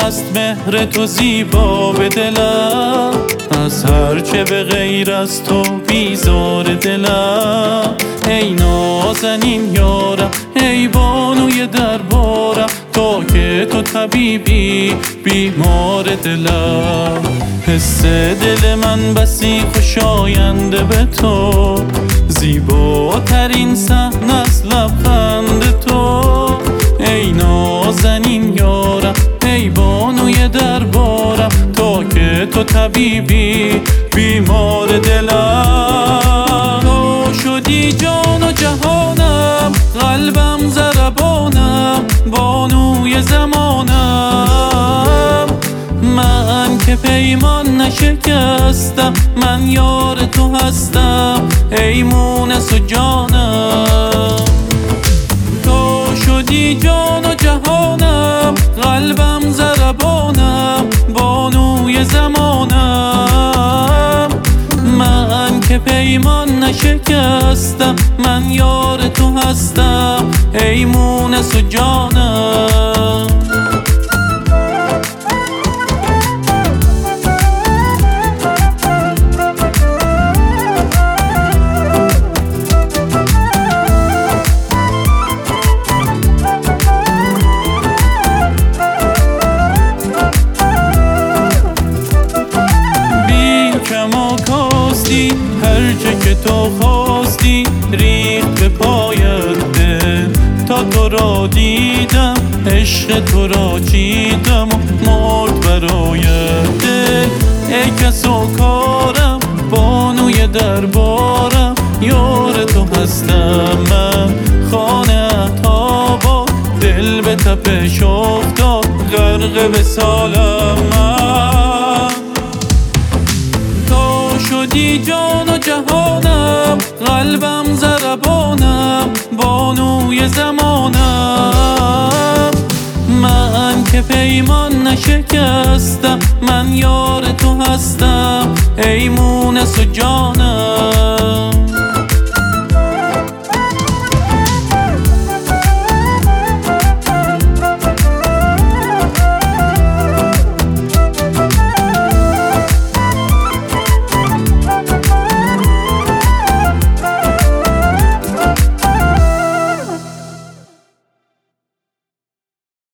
هست مهر تو زیبا به دلم، از هرچه به غیر از تو بیزار دلم. ای نازنین یارم، ای بانوی دربارم، تا که تو طبیبی بیمار دلم. حس دل من بسی خوشاینده به تو، زیباترین صحنه از لبخند تو. ای نازنین یارم، ای بانوی دربارم، تا که تو طبیبی بیمار دلم. تو شدی جان و جهانم، قلبم ضربانم، بانوی زمانم. من که پیمان نشکستم، من یار تو هستم، ای مونس و جانم. تو شدی جان و جهانم، قلبم ضربانم، بانوی زمانم. من که پیمان نشکستم، من یار تو هستم، ای مونس و جانم. هر چه که تو خواستی ریخت به پایت دل، تا تو را دیدم عشق تو را چیدم و مرد برای دل. ای کس و کارم، بانوی دربارم، یار تو هستم من، خانه آباد، دل به تپش افتاد، غرق وصالم من. شدی جان و جهانم، قلبم ضربانم، بانوی زمانم. من که پیمان نشکستم، من یار تو هستم، ای مونس و جانم.